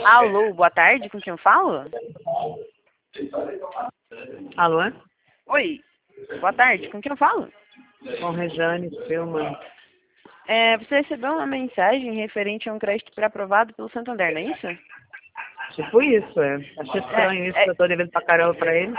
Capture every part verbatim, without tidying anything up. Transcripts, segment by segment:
Alô, boa tarde, com quem eu falo? Alô? Oi, boa tarde, com quem eu falo? Com Rejane Spillman. É, você recebeu uma mensagem referente a um crédito pré-aprovado pelo Santander, não é isso? Tipo isso, é. Achei estranho É, isso, é... que eu tô devendo pra caramba pra ele.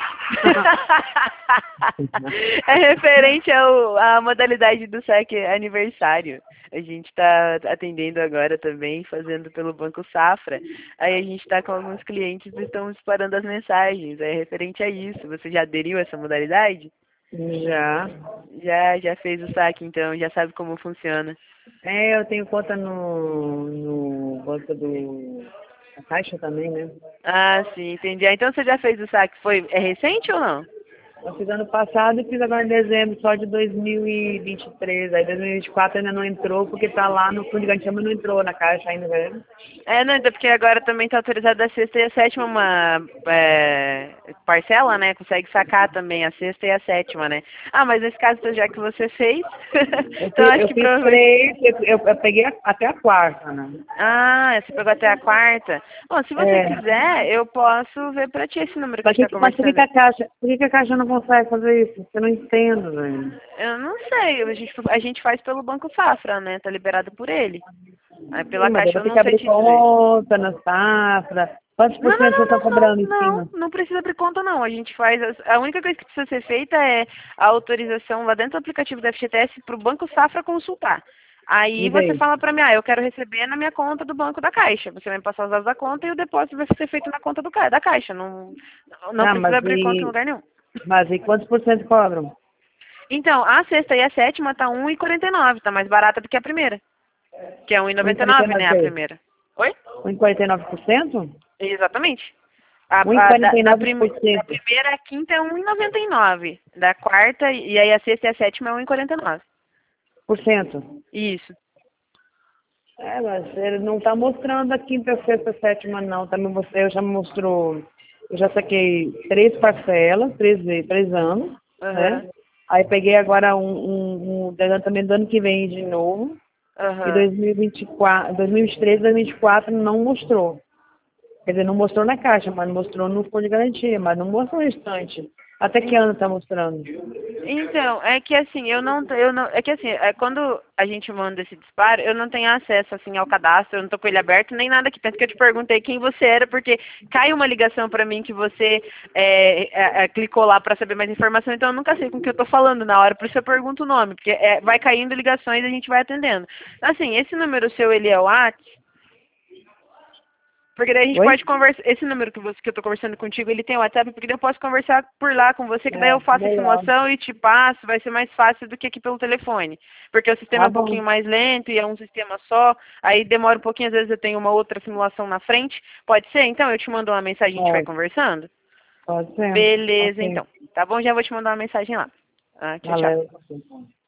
É referente ao, à modalidade do saque aniversário. A gente está atendendo agora também, fazendo pelo Banco Safra. Aí a gente está com alguns clientes que estão disparando as mensagens. É referente a isso. Você já aderiu a essa modalidade? Já. Já, já fez o saque, então, já sabe como funciona. É, eu tenho conta no, no banco do... A Caixa também, né? Ah, sim, entendi. Ah, então você já fez o saque? Foi, é recente ou não? Eu fiz ano passado e fiz agora em dezembro, só de dois mil e vinte e três. Aí dois mil e vinte e quatro ainda não entrou, porque tá lá no fundo de garantia, mas não entrou na Caixa ainda, velho. É, não, então porque agora também está autorizado a sexta e a sétima uma é, parcela, né? Consegue sacar também a sexta e a sétima, né? Ah, mas nesse caso, então, já que você fez, Eu, então fiz- acho eu que fiz provavelmente... três, eu, eu, eu peguei a- até a quarta, né? Ah, você pegou até a quarta? Bom, se você É. quiser, eu posso ver pra ti esse número que a Mas, gente tá que, mas por que, que conversando. a Caixa, por que, que a Caixa não consegue fazer isso? Eu não entendo, velho. Eu não sei, a gente, a gente faz pelo Banco Safra, né? Tá liberado por ele. Aí Sim, pela mas eu Caixa vou eu ter que não sei abrir te dizer. conta na safra. Quantos por Não, não, cento você não, está não, não, cobrando em não, cima? não precisa abrir conta não. A gente faz, as- a única coisa que precisa ser feita é a autorização lá dentro do aplicativo da F G T S para o Banco Safra consultar. Aí E você daí? fala para mim, ah, eu quero receber na minha conta do Banco da Caixa. Você vai me passar os dados da conta e o depósito vai ser feito na conta do, ca- da Caixa. Não, não Não, precisa mas abrir conta em e, lugar nenhum. mas e quantos por cento cobram? Então, a sexta e a sétima tá um e quarenta e nove, tá mais barata do que a primeira, que é um e noventa e nove, né, a um vírgula quarenta e nove por cento? primeira. Oi? um vírgula quarenta e nove por cento? Exatamente. A, a, da, da, prim, da um vírgula quarenta e nove por cento. primeira à quinta é um e noventa e nove. Da quarta, e aí a sexta e a sétima é um e quarenta e nove. Por cento. Isso. É, mas ele não está mostrando a quinta, sexta, sétima, não. Tá me mostrando, eu já mostrou, eu já saquei três parcelas, três, ve- três anos, né? Aham. Aí peguei agora um, um, um adiantamento do ano que vem de novo. E Aham. dois mil e vinte e quatro, dois mil e vinte e três, dois mil e vinte e quatro não mostrou. Quer dizer, não mostrou na caixa, mas mostrou no fundo de garantia, mas não mostrou no instante. Até que ano está mostrando? Então, é que assim, eu não, eu não, é que assim, é, quando a gente manda esse disparo, eu não tenho acesso assim ao cadastro, eu não tô com ele aberto nem nada aqui. Tanto que eu te perguntei quem você era, porque cai uma ligação pra mim que você é, é, é, clicou lá pra saber mais informação, então eu nunca sei com o que eu tô falando na hora, por isso eu pergunto o nome, porque é, vai caindo ligações e a gente vai atendendo. Assim, esse número seu, ele é o WhatsApp? Porque daí a gente Oi? pode conversar. Esse número que, você, que eu tô conversando contigo, ele tem o WhatsApp, porque daí eu posso conversar por lá com você, que daí eu É, faço a melhor. simulação e te passo, vai ser mais fácil do que aqui pelo telefone. Porque o sistema é Tá um bom. pouquinho mais lento e é um sistema só, aí demora um pouquinho, às vezes eu tenho uma outra simulação na frente. Pode ser? Então eu te mando uma mensagem e a gente vai Pode, conversando? pode ser. Beleza, Ok. então. Tá bom? Já vou te mandar uma mensagem lá. Ah, tchau, tchau. Valeu.